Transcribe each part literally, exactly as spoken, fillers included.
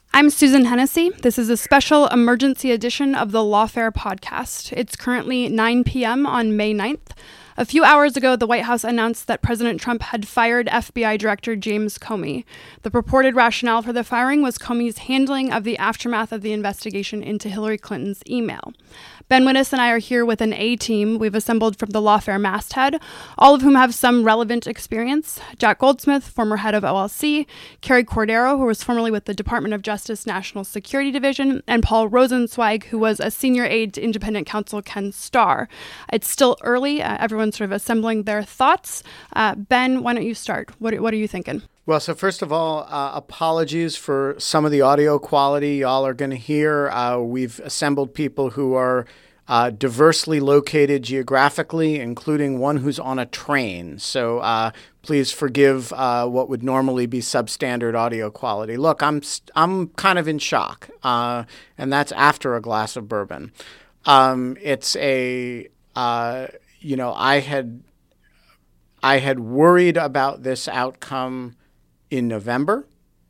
I'm Susan Hennessy. This is a special emergency edition of the Lawfare podcast. It's currently nine p.m. on May ninth. A few hours ago, the White House announced that President Trump had fired F B I Director James Comey. The purported rationale for the firing was Comey's handling of the aftermath of the investigation into Hillary Clinton's email. Ben Wittes and I are here with an A-team we've assembled from the Lawfare masthead, all of whom have some relevant experience. Jack Goldsmith, former head of O L C, Carrie Cordero, who was formerly with the Department of Justice National Security Division, and Paul Rosenzweig, who was a senior aide to independent counsel Ken Starr. It's still early. Uh, everyone's sort of assembling their thoughts. Uh, Ben, why don't you start? What, what are you thinking? Well, so first of all, uh, apologies for some of the audio quality y'all are going to hear. Uh, we've assembled people who are uh, diversely located geographically, including one who's on a train. So uh, please forgive uh, what would normally be substandard audio quality. Look, I'm I'm kind of in shock, uh, and that's after a glass of bourbon. Um, it's a uh, you know I had I had worried about this outcome in November,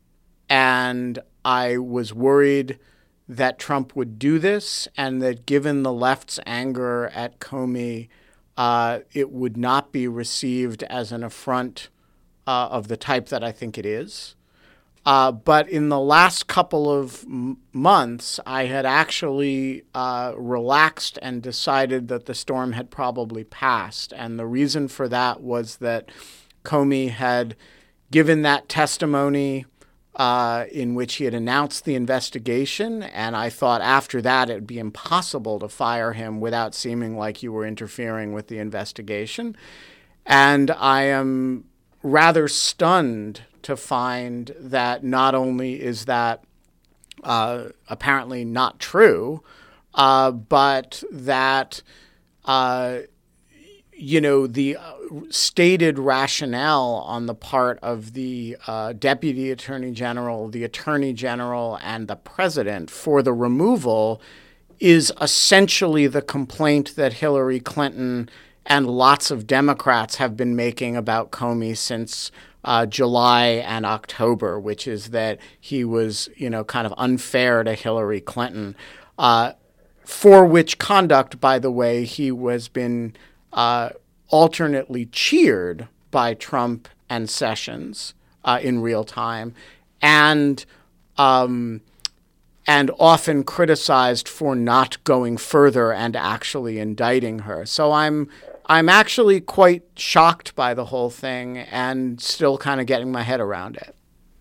and I was worried that Trump would do this and that given the left's anger at Comey, uh, it would not be received as an affront uh, of the type that I think it is. Uh, but in the last couple of m- months, I had actually uh, relaxed and decided that the storm had probably passed. And the reason for that was that Comey had given that testimony uh, in which he had announced the investigation, and I thought after that it would be impossible to fire him without seeming like you were interfering with the investigation. And I am rather stunned to find that not only is that uh, apparently not true, uh, but that uh, you know, the uh, stated rationale on the part of the uh, Deputy Attorney General, the Attorney General, and the President for the removal is essentially the complaint that Hillary Clinton and lots of Democrats have been making about Comey since uh, July and October, which is that he was, you know, kind of unfair to Hillary Clinton, uh, for which conduct, by the way, he was been Uh, alternately cheered by Trump and Sessions uh, in real time, and um, and often criticized for not going further and actually indicting her. So I'm I'm actually quite shocked by the whole thing and still kind of getting my head around it.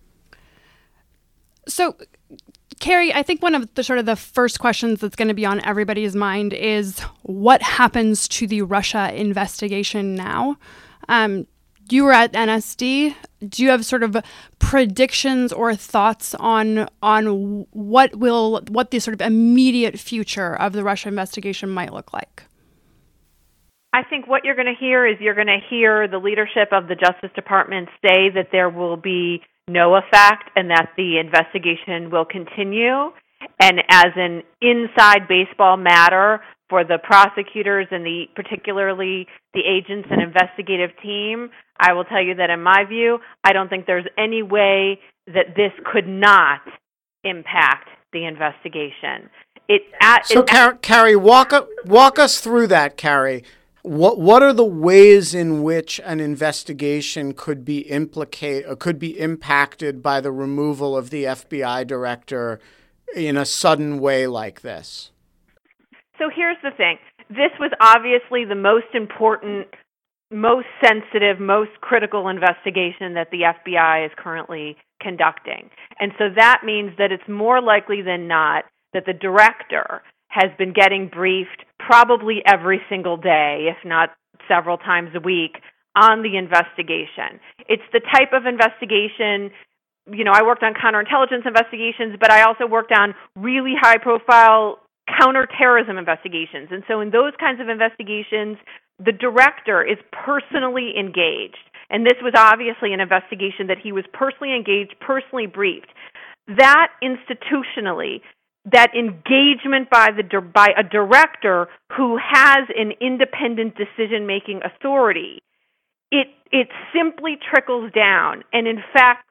So, Carrie, I think one of the sort of the first questions that's going to be on everybody's mind is what happens to the Russia investigation now? Um, you were at N S D. Do you have sort of predictions or thoughts on on what will what the sort of immediate future of the Russia investigation might look like? I think what you're going to hear is you're going to hear the leadership of the Justice Department say that there will be no effect and that the investigation will continue. And as an inside baseball matter for the prosecutors and the particularly the agents and investigative team, I will tell you that in my view, I don't think there's any way that this could not impact the investigation. It at, so, it, Car- Carrie, walk up, walk us through that, Carrie. What what are the ways in which an investigation could be implicate or could be impacted by the removal of the F B I director in a sudden way like this? So here's the thing. This was obviously the most important, most sensitive, most critical investigation that the F B I is currently conducting. And so that means that it's more likely than not that the director has been getting briefed probably every single day, if not several times a week, on the investigation. It's the type of investigation, you know, I worked on counterintelligence investigations, but I also worked on really high-profile counterterrorism investigations. And so in those kinds of investigations, the director is personally engaged. And this was obviously an investigation that he was personally engaged, personally briefed. That institutionally, that engagement by the by a director who has an independent decision-making authority, it it simply trickles down and in fact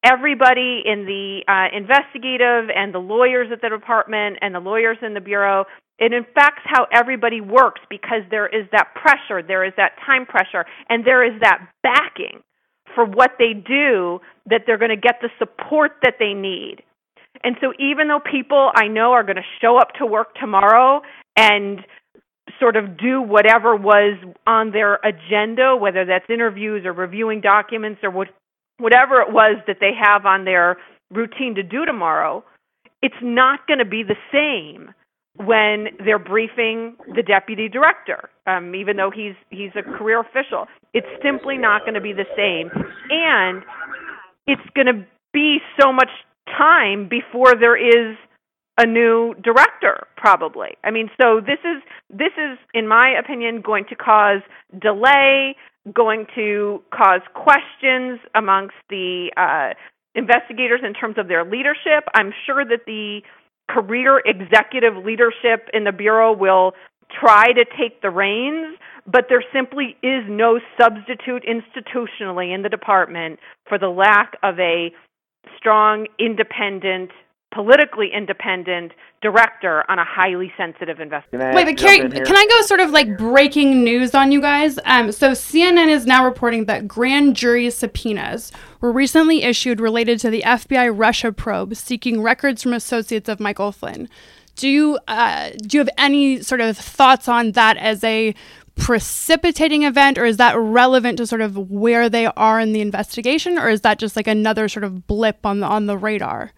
everybody in the uh, investigative and the lawyers at the department and the lawyers in the Bureau. It affects how everybody works because there is that pressure, there is that time pressure, and there is that backing for what they do, that they're going to get the support that they need. And so even though people I know are going to show up to work tomorrow and sort of do whatever was on their agenda, whether that's interviews or reviewing documents or what, whatever it was that they have on their routine to do tomorrow, it's not going to be the same when they're briefing the deputy director, um, even though he's he's a career official. It's simply not going to be the same. And it's going to be so much time before there is a new director, probably. I mean, so this is, this is, in my opinion, going to cause delay, going to cause questions amongst the uh, investigators in terms of their leadership. I'm sure that the career executive leadership in the Bureau will try to take the reins, but there simply is no substitute institutionally in the department for the lack of a strong, independent, politically independent director on a highly sensitive investigation. Wait, but Carrie, can I go sort of like breaking news on you guys? Um, so C N N is now reporting that grand jury subpoenas were recently issued related to the F B I Russia probe seeking records from associates of Michael Flynn. Do you uh, do you have any sort of thoughts on that as a precipitating event, or is that relevant to sort of where they are in the investigation, or is that just like another sort of blip on the on the radar?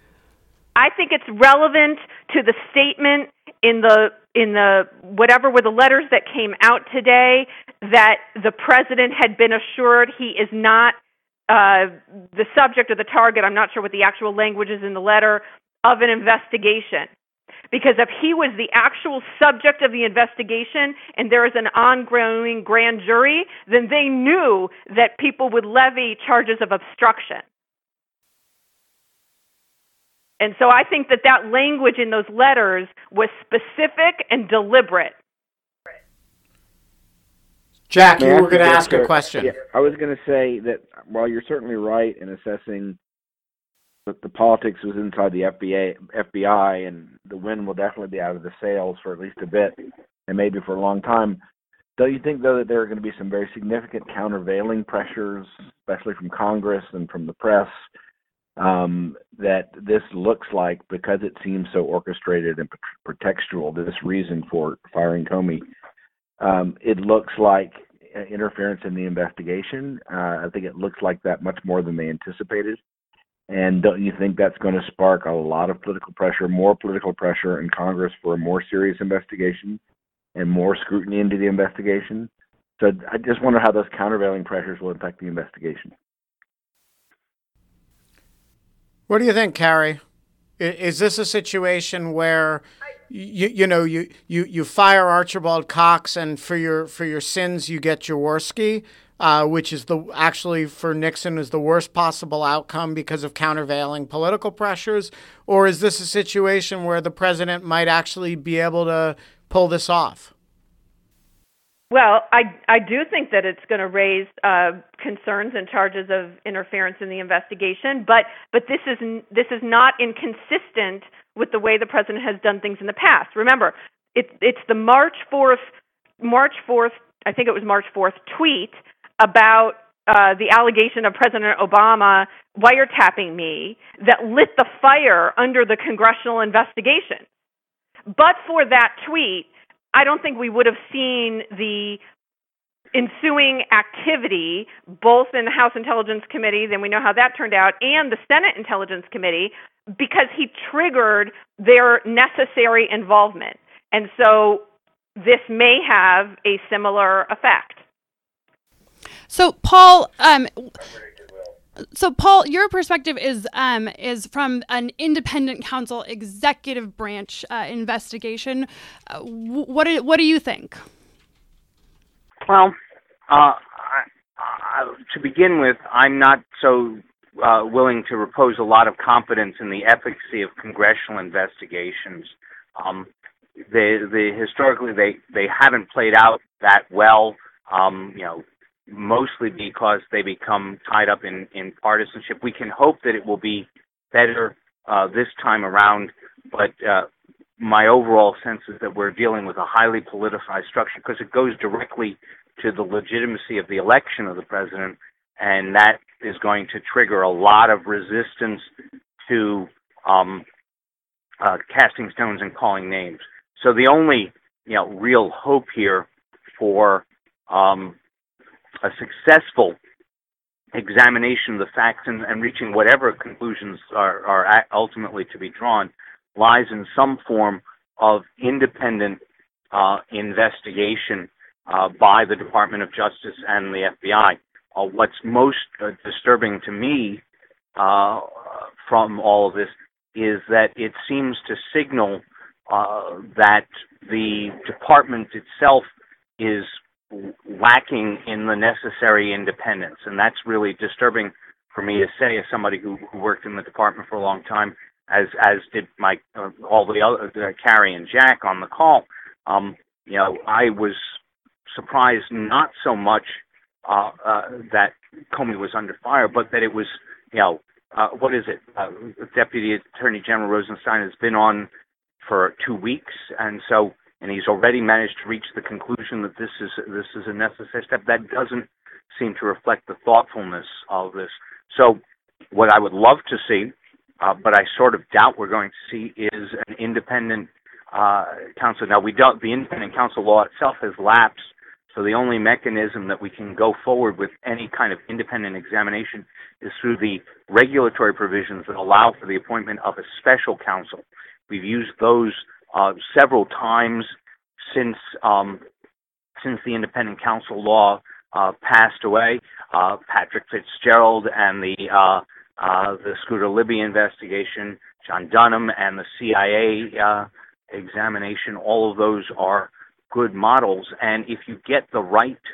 I think it's relevant to the statement in the in the whatever were the letters that came out today that the president had been assured he is not uh, the subject or the target. I'm not sure what the actual language is in the letter of an investigation. Because if he was the actual subject of the investigation and there is an ongoing grand jury, then they knew that people would levy charges of obstruction. And so I think that that language in those letters was specific and deliberate. Jack, you were going to ask a question. Yeah, I was going to say that while you're certainly right in assessing that the politics was inside the F B A, F B I, and the wind will definitely be out of the sails for at least a bit, and maybe for a long time, don't you think, though, that there are going to be some very significant countervailing pressures, especially from Congress and from the press, um, that this looks like, because it seems so orchestrated and pretextual, this reason for firing Comey, um, it looks like interference in the investigation. Uh, I think it looks like that much more than they anticipated. And don't you think that's going to spark a lot of political pressure, more political pressure in Congress for a more serious investigation and more scrutiny into the investigation? So I just wonder how those countervailing pressures will impact the investigation. What do you think, Carrie? Is this a situation where you you know you, you, you fire Archibald Cox and for your for your sins you get Jaworski, uh, which is the actually for Nixon is the worst possible outcome because of countervailing political pressures, or is this a situation where the president might actually be able to pull this off? Well, I I do think that it's going to raise uh, concerns and charges of interference in the investigation, but but this is this is not inconsistent with the way the president has done things in the past. Remember, it, it's the March fourth, March fourth, I think it was March fourth tweet about uh, the allegation of President Obama wiretapping me that lit the fire under the congressional investigation. But for that tweet, I don't think we would have seen the ensuing activity, both in the House Intelligence Committee, then we know how that turned out, and the Senate Intelligence Committee, because he triggered their necessary involvement. And so this may have a similar effect. So, Paul, um, so Paul, your perspective is um, is from an independent counsel executive branch uh, investigation. Uh, what do, what do you think? Well, uh, I, I, to begin with, I'm not so uh, willing to repose a lot of confidence in the efficacy of congressional investigations. Um, they, they historically they, they haven't played out that well. Um, you know, mostly because they become tied up in, in partisanship. We can hope that it will be better uh, this time around, but uh, my overall sense is that we're dealing with a highly politicized structure because it goes directly to the legitimacy of the election of the president, and that is going to trigger a lot of resistance to um, uh, casting stones and calling names. So the only, you know, real hope here for um, a successful examination of the facts and, and reaching whatever conclusions are, are ultimately to be drawn lies in some form of independent uh, investigation uh, by the Department of Justice and the F B I. Uh, what's most uh, disturbing to me uh, from all of this is that it seems to signal uh, that the department itself is lacking in the necessary independence, and that's really disturbing for me to say as somebody who, who worked in the department for a long time, as as did my uh, all the other uh, Carrie and Jack on the call. Um, you know, I was surprised not so much uh, uh, that Comey was under fire, but that it was, you know, uh, what is it? Uh, Deputy Attorney General Rosenstein has been on for two weeks, and so. And he's already managed to reach the conclusion that this is this is a necessary step. That doesn't seem to reflect the thoughtfulness of this. So what I would love to see, uh, but I sort of doubt we're going to see, is an independent uh, counsel. Now, we don't, the independent counsel law itself has lapsed, so the only mechanism that we can go forward with any kind of independent examination is through the regulatory provisions that allow for the appointment of a special counsel. We've used those Uh, several times since um, since the independent counsel law uh, passed away. Uh, Patrick Fitzgerald and the uh, uh, the Scooter Libby investigation, John Dunham and the C I A uh, examination. All of those are good models, and if you get the right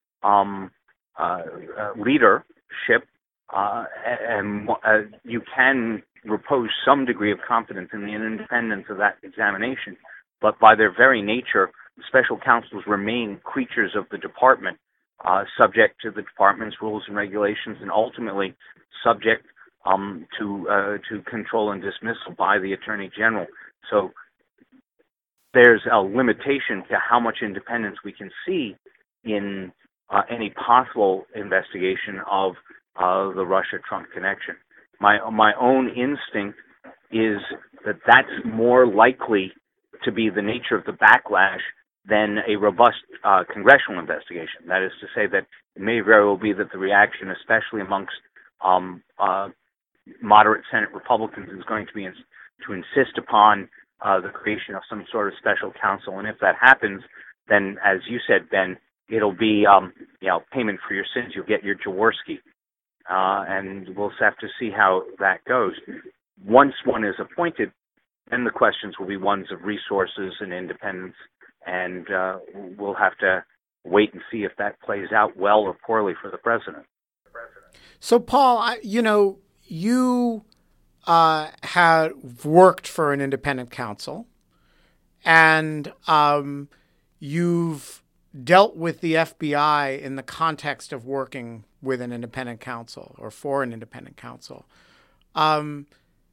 um, uh, uh, leadership, uh, and uh, you can repose some degree of confidence in the independence of that examination, but by their very nature, special counsels remain creatures of the department, uh, subject to the department's rules and regulations, and ultimately subject um, to uh, to control and dismissal by the Attorney General. So there's a limitation to how much independence we can see in uh, any possible investigation of uh, the Russia-Trump connection. My my own instinct is that that's more likely to be the nature of the backlash than a robust uh, congressional investigation. That is to say that it may very well be that the reaction, especially amongst um, uh, moderate Senate Republicans, is going to be in, to insist upon uh, the creation of some sort of special counsel. And if that happens, then, as you said, Ben, it'll be um, you know payment for your sins. You'll get your Jaworski. Uh, and we'll have to see how that goes. Once one is appointed, then the questions will be ones of resources and independence, and uh, we'll have to wait and see if that plays out well or poorly for the president. So, Paul, I, you know, you uh, had worked for an independent counsel, and um, you've dealt with the F B I in the context of working with an independent counsel or for an independent counsel. Um,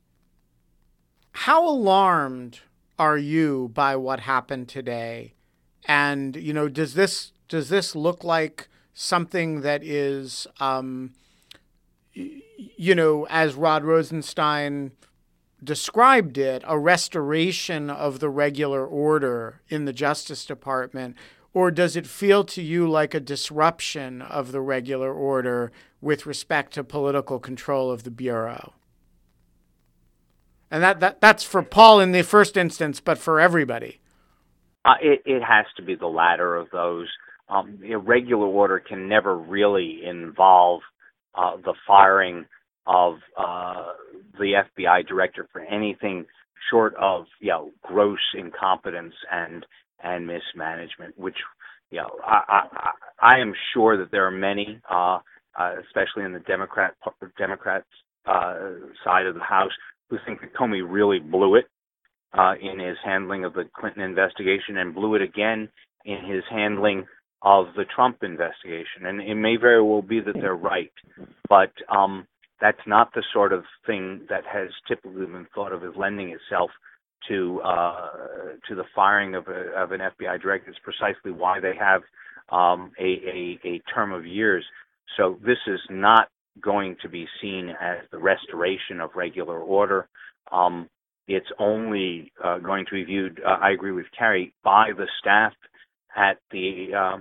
how alarmed are you by what happened today? And, you know, does this does this look like something that is, um, you know, as Rod Rosenstein described it, a restoration of the regular order in the Justice Department? Or does it feel to you like a disruption of the regular order with respect to political control of the Bureau? And that, that that's for Paul in the first instance, but for everybody. Uh, it, it has to be the latter of those. Um, a regular order can never really involve uh, the firing of uh, the F B I director for anything short of, you know, gross incompetence and and mismanagement, which, you know, I, I, I am sure that there are many, uh, uh, especially in the Democrat Democrat uh, side of the House, who think that Comey really blew it uh, in his handling of the Clinton investigation and blew it again in his handling of the Trump investigation. And it may very well be that they're right, but um, that's not the sort of thing that has typically been thought of as lending itself to uh, to the firing of, a, of an F B I director. It's precisely why they have um, a, a, a term of years. So this is not going to be seen as the restoration of regular order. Um, it's only uh, going to be viewed, uh, I agree with Carrie, by the staff at the um,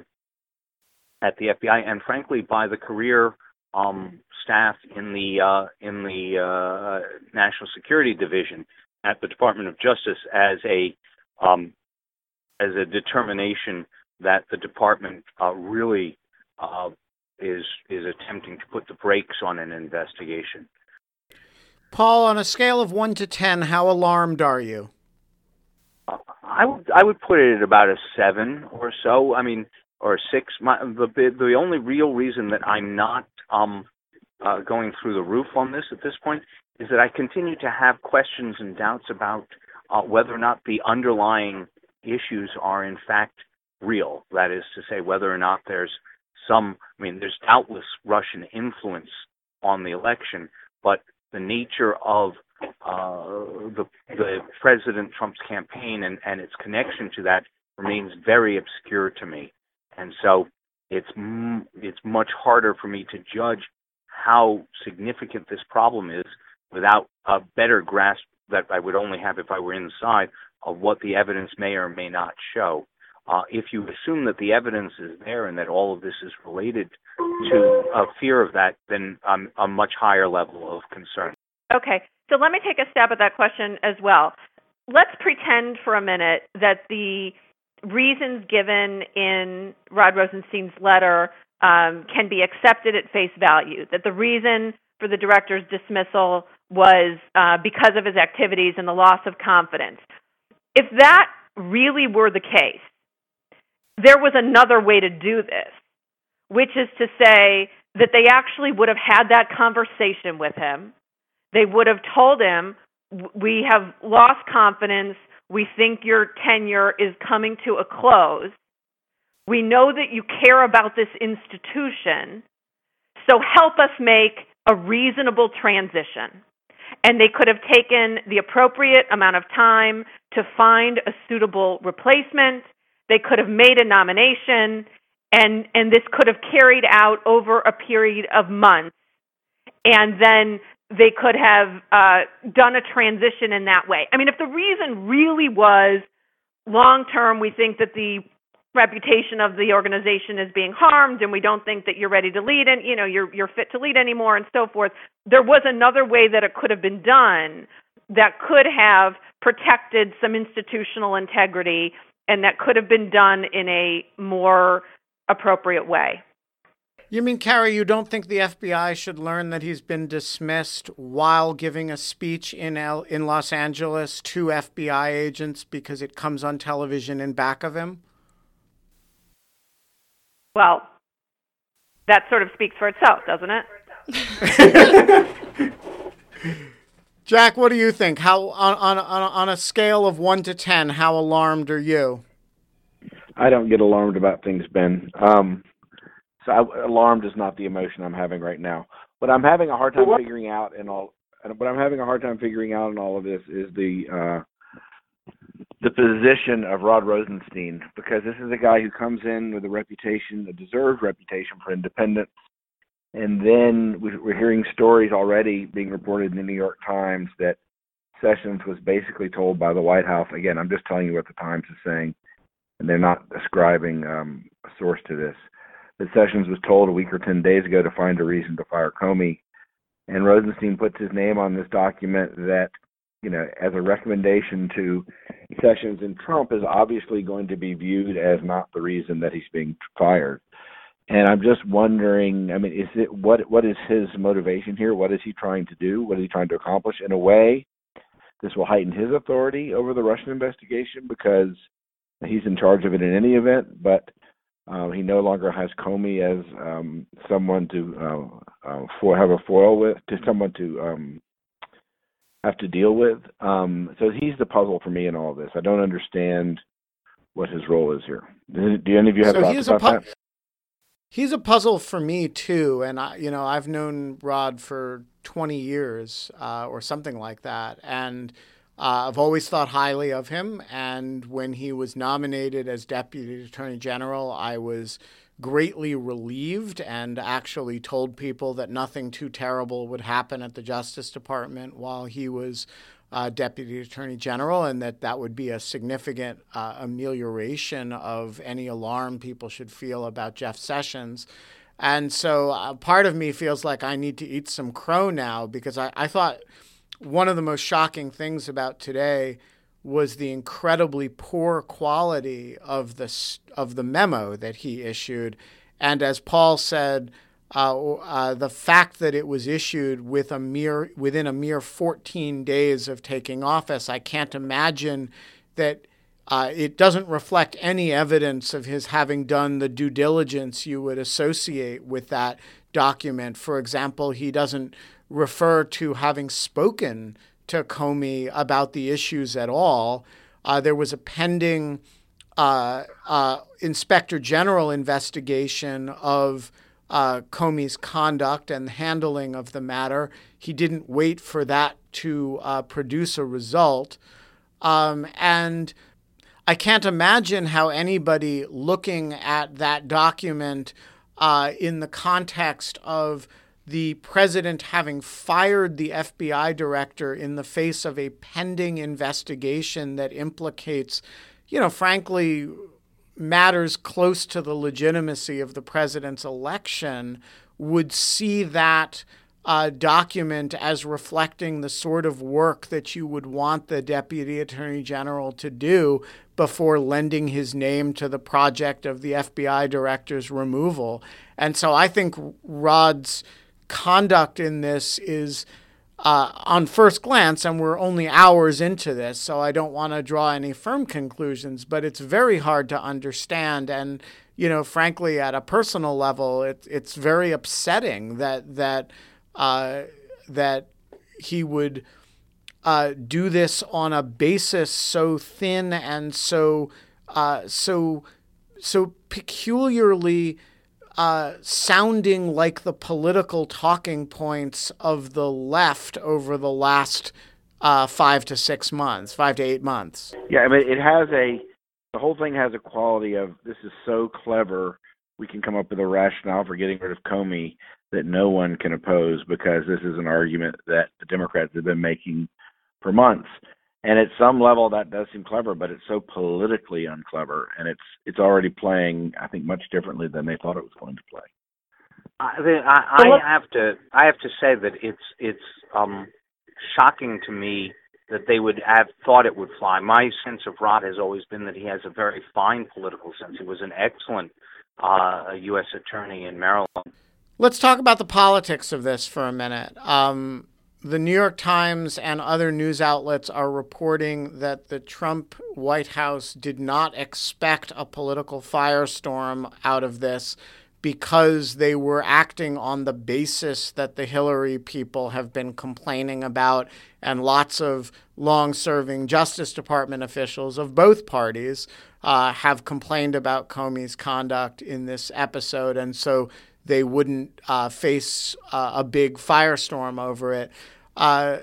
at the F B I, and frankly by the career um, staff in the uh, in the uh, National Security Division at the Department of Justice, as a um, as a determination that the department uh, really uh, is is attempting to put the brakes on an investigation. Paul, on a scale of one to ten, how alarmed are you? Uh, I would I would put it at about a seven or so. I mean, or a six. My, the the only real reason that I'm not um, uh, going through the roof on this at this point is that I continue to have questions and doubts about uh, whether or not the underlying issues are in fact real. That is to say, whether or not there's some, I mean, there's doubtless Russian influence on the election, but the nature of uh, the, the President Trump's campaign and, and its connection to that remains very obscure to me. And so it's m- it's much harder for me to judge how significant this problem is without a better grasp that I would only have if I were inside of what the evidence may or may not show. Uh, if you assume that the evidence is there and that all of this is related to a fear of that, then um, a much higher level of concern. Okay, so let me take a stab at that question as well. Let's pretend for a minute that the reasons given in Rod Rosenstein's letter um, can be accepted at face value, that the reason for the director's dismissal was uh, because of his activities and the loss of confidence. If that really were the case, there was another way to do this, which is to say that they actually would have had that conversation with him. They would have told him, we have lost confidence. We think your tenure is coming to a close. We know that you care about this institution, so help us make a reasonable transition. And they could have taken the appropriate amount of time to find a suitable replacement. They could have made a nomination, and, and this could have carried out over a period of months. And then they could have uh, done a transition in that way. I mean, if the reason really was long-term, we think that the reputation of the organization is being harmed, and we don't think that you're ready to lead, and you know you're you're fit to lead anymore, and so forth. There was another way that it could have been done that could have protected some institutional integrity, and that could have been done in a more appropriate way. You mean, Carrie, you don't think the F B I should learn that he's been dismissed while giving a speech in L- in Los Angeles to F B I agents because it comes on television in back of him? Well, that sort of speaks for itself, doesn't it? Jack, what do you think? How on, on on on a scale of one to ten, how alarmed are you? I don't get alarmed about things, Ben. Um, so I, alarmed is not the emotion I'm having right now. What I'm having a hard time figuring out in all, what I'm having a hard time figuring out in all of this is the uh, the position of Rod Rosenstein, because this is a guy who comes in with a reputation, a deserved reputation for independence. And then we're hearing stories already being reported in the New York Times that Sessions was basically told by the White House, again, I'm just telling you what the Times is saying, and they're not ascribing um, a source to this, that Sessions was told a week or ten days ago to find a reason to fire Comey. And Rosenstein puts his name on this document that, you know, as a recommendation to Sessions and Trump is obviously going to be viewed as not the reason that he's being fired. And I'm just wondering, I mean, is it what what is his motivation here? What is he trying to do? What is he trying to accomplish? In a way, this will heighten his authority over the Russian investigation because he's in charge of it in any event, but um, he no longer has Comey as um, someone to uh, uh, for have a foil with, to someone to um, have to deal with. Um, so he's the puzzle for me in all of this. I don't understand what his role is here. Do, do any of you have so thoughts about pu- that? He's a puzzle for me too, and I, you know, I've known Rod for twenty years uh, or something like that, and uh, I've always thought highly of him. And when he was nominated as Deputy Attorney General, I was greatly relieved and actually told people that nothing too terrible would happen at the Justice Department while he was uh, Deputy Attorney General, and that that would be a significant uh, amelioration of any alarm people should feel about Jeff Sessions. And so uh, part of me feels like I need to eat some crow now, because I, I thought one of the most shocking things about today was the incredibly poor quality of the of the memo that he issued. And as Paul said, uh, uh, the fact that it was issued with a mere within a mere fourteen days of taking office, I can't imagine that uh, it doesn't reflect any evidence of his having done the due diligence you would associate with that document. For example, he doesn't refer to having spoken to Comey about the issues at all. Uh, there was a pending uh, uh, Inspector General investigation of uh, Comey's conduct and handling of the matter. He didn't wait for that to uh, produce a result. Um, and I can't imagine how anybody looking at that document uh, in the context of the president having fired the F B I director in the face of a pending investigation that implicates, you know, frankly, matters close to the legitimacy of the president's election, would see that uh, document as reflecting the sort of work that you would want the Deputy Attorney General to do before lending his name to the project of the F B I director's removal. And so I think Rod's conduct in this is, uh, on first glance, and we're only hours into this, so I don't want to draw any firm conclusions, but it's very hard to understand. And, you know, frankly, at a personal level, it, it's very upsetting that that uh, that he would uh, do this on a basis so thin and so uh, so so peculiarly Uh, sounding like the political talking points of the left over the last uh, five to six months, five to eight months. Yeah, I mean, it has a, the whole thing has a quality of, this is so clever, we can come up with a rationale for getting rid of Comey that no one can oppose, because this is an argument that the Democrats have been making for months. And at some level, that does seem clever, but it's so politically unclever, and it's it's already playing, I think, much differently than they thought it was going to play. I, I, I have to I have to say that it's it's um, shocking to me that they would have thought it would fly. My sense of Rod has always been that he has a very fine political sense. He was an excellent uh, U S attorney in Maryland. Let's talk about the politics of this for a minute. Um, The New York Times and other news outlets are reporting that the Trump White House did not expect a political firestorm out of this because they were acting on the basis that the Hillary people have been complaining about, and lots of long-serving Justice Department officials of both parties uh, have complained about Comey's conduct in this episode, and so they wouldn't uh, face uh, a big firestorm over it. Uh,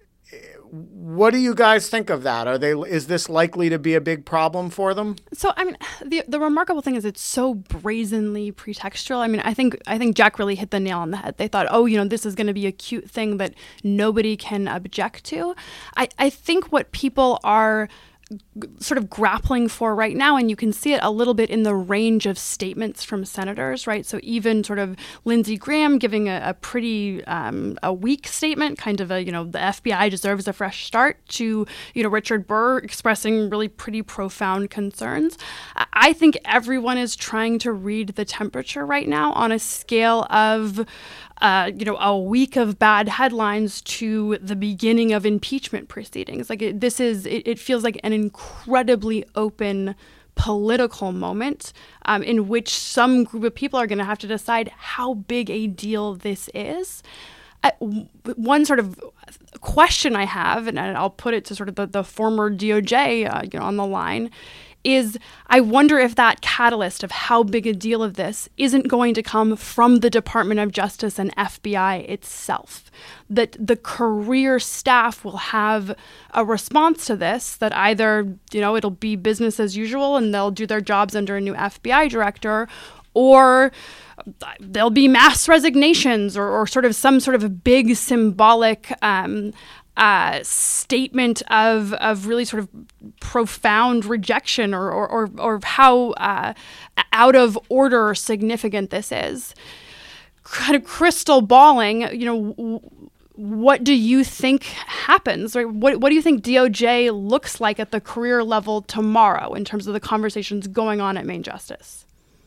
what do you guys think of that? Are they? Is this likely to be a big problem for them? So, I mean, the the remarkable thing is it's so brazenly pretextual. I mean, I think I think Jack really hit the nail on the head. They thought, oh, you know, this is going to be a cute thing that nobody can object to. I, I think what people are sort of grappling for right now, and you can see it a little bit in the range of statements from senators, right? So even sort of Lindsey Graham giving a, a pretty um, a weak statement, kind of a, you know, the F B I deserves a fresh start, to, you know, Richard Burr expressing really pretty profound concerns. I think everyone is trying to read the temperature right now on a scale of Uh, you know, a week of bad headlines to the beginning of impeachment proceedings. Like it, this is, it, it feels like an incredibly open political moment um, in which some group of people are going to have to decide how big a deal this is. uh, one sort of question I have, and I'll put it to sort of the, the former D O J uh, you know, on the line, is I wonder if that catalyst of how big a deal of this isn't going to come from the Department of Justice and F B I itself. That the career staff will have a response to this, that either, you know, it'll be business as usual and they'll do their jobs under a new F B I director, or there'll be mass resignations or, or sort of some sort of big symbolic um, uh, statement of of really sort of profound rejection or or, or, or how uh, out of order or significant this is. Kind of crystal balling, you know, w- what do you think happens? Or what what do you think D O J looks like at the career level tomorrow in terms of the conversations going on at Main Justice?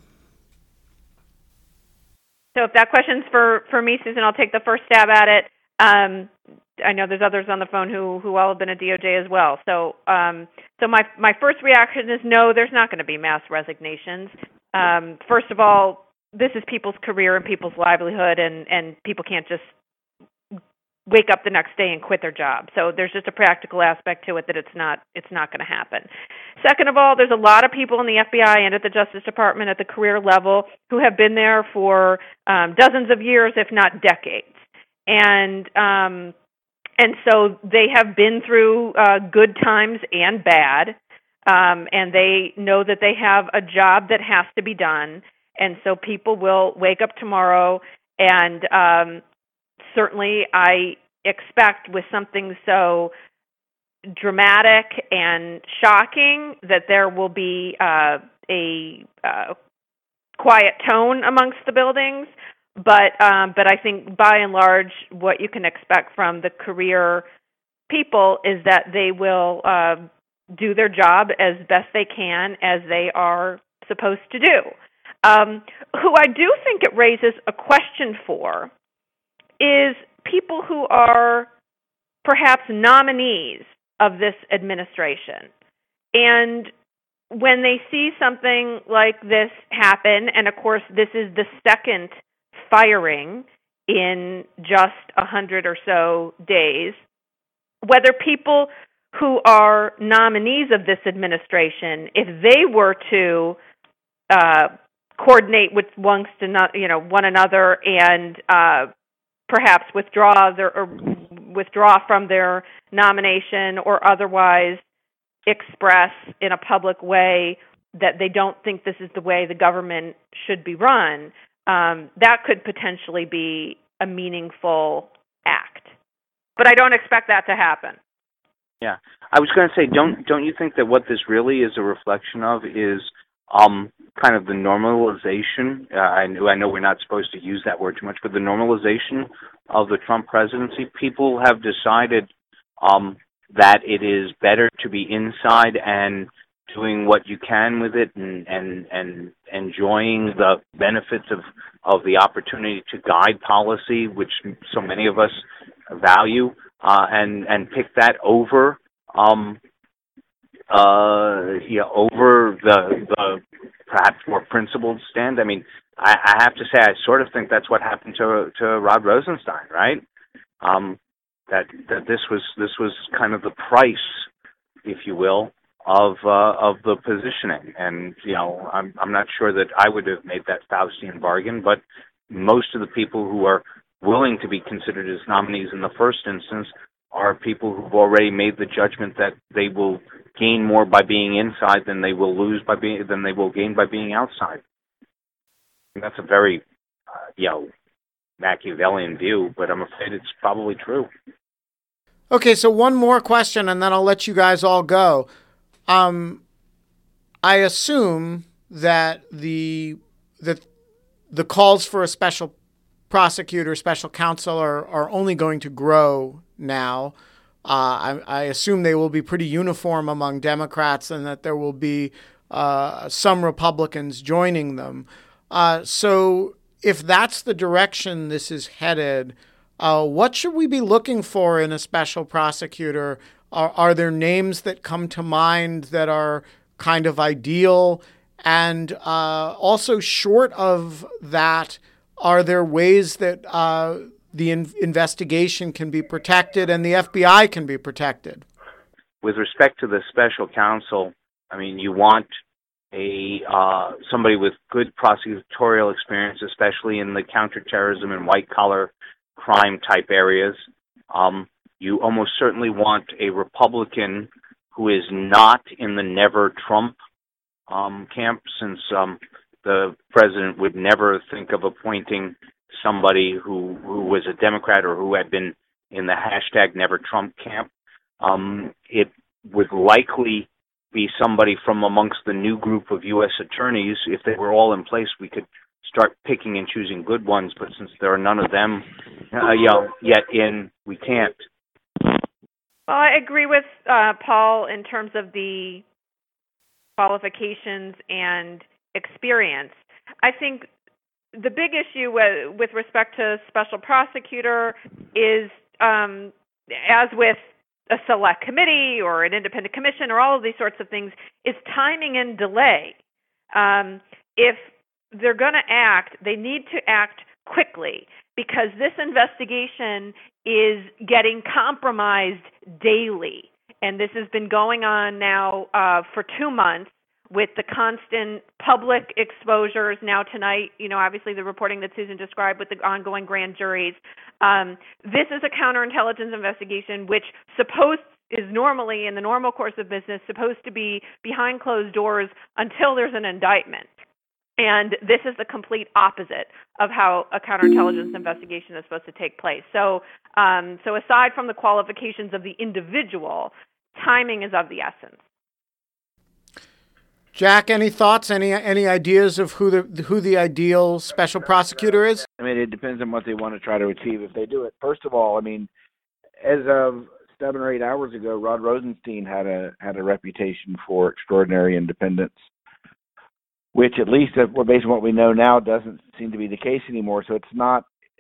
So if that question's for, for me, Susan, I'll take the first stab at it. Um, I know there's others on the phone who, who all have been at D O J as well. So um, so my, my first reaction is no, there's not going to be mass resignations. Um, first of all, this is people's career and people's livelihood, and, and people can't just wake up the next day and quit their job. So there's just a practical aspect to it that it's not it's not going to happen. Second of all, there's a lot of people in the F B I and at the Justice Department at the career level who have been there for um, dozens of years, if not decades. And um, and so they have been through uh, good times and bad, um, and they know that they have a job that has to be done. And so people will wake up tomorrow and um, certainly I expect with something so dramatic and shocking that there will be uh, a uh, quiet tone amongst the buildings. But um, but I think by and large what you can expect from the career people is that they will uh, do their job as best they can as they are supposed to do. Um, who I do think it raises a question for is people who are perhaps nominees of this administration. And when they see something like this happen, and of course this is the second firing in just a hundred or so days, whether people who are nominees of this administration, if they were to uh, coordinate with one, you know, one another and uh, perhaps withdraw their or withdraw from their nomination or otherwise express in a public way that they don't think this is the way the government should be run, um, that could potentially be a meaningful act. But I don't expect that to happen. Yeah, I was going to say, don't don't you think that what this really is a reflection of is um, kind of the normalization? Uh, I, know, I know we're not supposed to use that word too much, but the normalization of the Trump presidency. People have decided um, that it is better to be inside and doing what you can with it and, and, and enjoying the benefits of, of the opportunity to guide policy, which so many of us value, uh, and, and pick that over um, uh, yeah, over the, the perhaps more principled stand. I mean, I, I have to say, I sort of think that's what happened to to Rod Rosenstein, right? Um, that that this was this was kind of the price, if you will, of uh, of the positioning. And you know, I'm I'm not sure that I would have made that Faustian bargain, but most of the people who are willing to be considered as nominees in the first instance are people who've already made the judgment that they will gain more by being inside than they will lose by being than they will gain by being outside. And that's a very, uh, you know, Machiavellian view, but I'm afraid it's probably true. Okay, so one more question, and then I'll let you guys all go. Um, I assume that the that the calls for a special prosecutor, special counsel are, are only going to grow now. Uh, I, I assume they will be pretty uniform among Democrats and that there will be uh, some Republicans joining them. Uh, so if that's the direction this is headed, uh, what should we be looking for in a special prosecutor? Are, are there names that come to mind that are kind of ideal? And uh, also short of that, are there ways that uh, the in- investigation can be protected and the F B I can be protected? With respect to the special counsel, I mean, you want a uh, somebody with good prosecutorial experience, especially in the counterterrorism and white-collar crime type areas. Um, you almost certainly want a Republican who is not in the never Trump um, camp, since um, the president would never think of appointing somebody who, who was a Democrat or who had been in the hashtag never Trump camp. Um, it would likely be somebody from amongst the new group of U S attorneys. If they were all in place, we could start picking and choosing good ones, but since there are none of them uh, you know, yet in, we can't. Well, I agree with uh, Paul in terms of the qualifications and experience. I think the big issue with, with respect to special prosecutor is, um, as with a select committee or an independent commission or all of these sorts of things, is timing and delay. Um, if they're going to act, they need to act quickly, because this investigation is getting compromised daily. And this has been going on now uh, for two months with the constant public exposures. Now tonight, you know, obviously the reporting that Susan described with the ongoing grand juries. Um, this is a counterintelligence investigation which supposed is normally, in the normal course of business, supposed to be behind closed doors until there's an indictment. And this is the complete opposite of how a counterintelligence investigation is supposed to take place. So, um, so aside from the qualifications of the individual, timing is of the essence. Jack, any thoughts, any any ideas of who the who the ideal special prosecutor is? I mean, it depends on what they want to try to achieve if they do it. First of all, I mean, as of seven or eight hours ago, Rod Rosenstein had a had a reputation for extraordinary independence, which, at least based on what we know now, doesn't seem to be the case anymore. So it's not,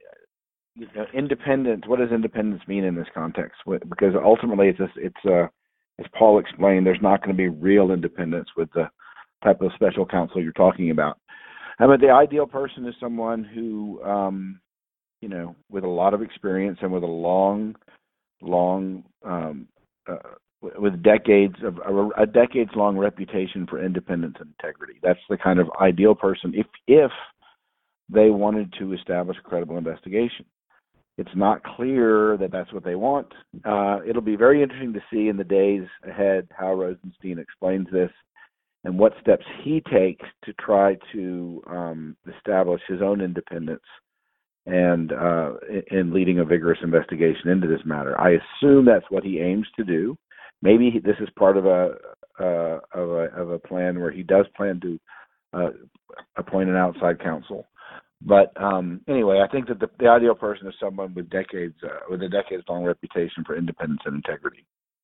you know, independence. What does independence mean in this context? Because ultimately, it's a, it's a, as Paul explained, there's not going to be real independence with the type of special counsel you're talking about. I mean, the ideal person is someone who, um, you know, with a lot of experience and with a long, long, um, uh, with decades of a, a decades-long reputation for independence and integrity. That's the kind of ideal person if if they wanted to establish a credible investigation. It's not clear that that's what they want. Uh, it'll be very interesting to see in the days ahead how Rosenstein explains this and what steps he takes to try to um, establish his own independence and uh, in leading a vigorous investigation into this matter. I assume that's what he aims to do. Maybe he, this is part of a, uh, of a of a plan where he does plan to uh, appoint an outside counsel. But um, anyway, I think that the, the ideal person is someone with decades uh, with a decades-long reputation for independence and integrity.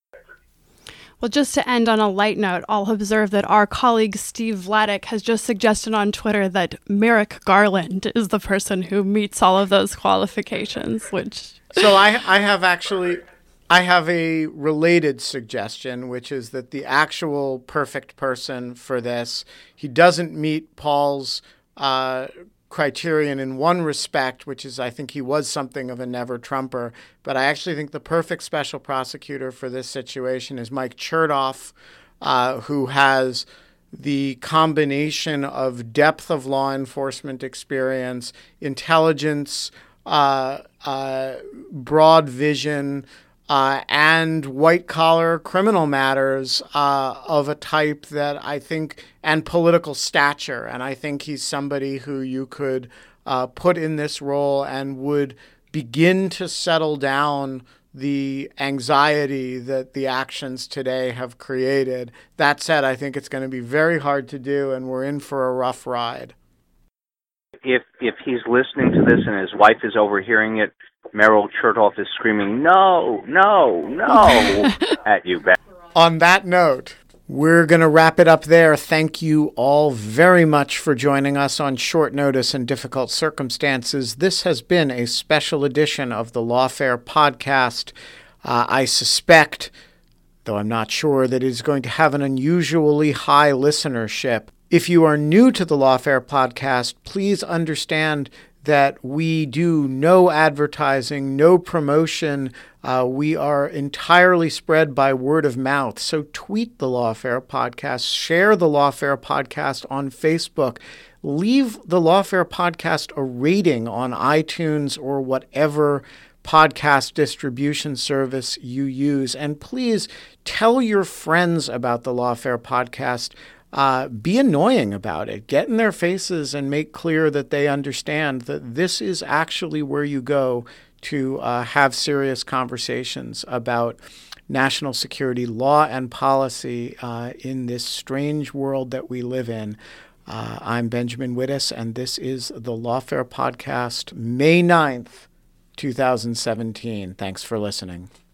Well, just to end on a light note, I'll observe that our colleague Steve Vladeck has just suggested on Twitter that Merrick Garland is the person who meets all of those qualifications, which... So I, I have actually... I have a related suggestion, which is that the actual perfect person for this, he doesn't meet Paul's uh, criterion in one respect, which is I think he was something of a never-Trumper, but I actually think the perfect special prosecutor for this situation is Mike Chertoff, uh, who has the combination of depth of law enforcement experience, intelligence, uh, uh, broad vision, Uh, and white-collar criminal matters uh, of a type that I think, and political stature. And I think he's somebody who you could uh, put in this role and would begin to settle down the anxiety that the actions today have created. That said, I think it's going to be very hard to do, and we're in for a rough ride. If if he's listening to this and his wife is overhearing it, Meryl Chertoff is screaming, no, no, no, at you, Beth. On that note, we're going to wrap it up there. Thank you all very much for joining us on short notice and difficult circumstances. This has been a special edition of the Lawfare podcast. Uh, I suspect, though I'm not sure, that it is going to have an unusually high listenership. If you are new to the Lawfare podcast, please understand that we do no advertising, no promotion. Uh, we are entirely spread by word of mouth. So tweet the Lawfare Podcast, share the Lawfare Podcast on Facebook, leave the Lawfare Podcast a rating on iTunes or whatever podcast distribution service you use. And please tell your friends about the Lawfare Podcast. Uh, be annoying about it. Get in their faces and make clear that they understand that this is actually where you go to uh, have serious conversations about national security law and policy uh, in this strange world that we live in. Uh, I'm Benjamin Wittes, and this is the Lawfare Podcast, May ninth, twenty seventeen. Thanks for listening.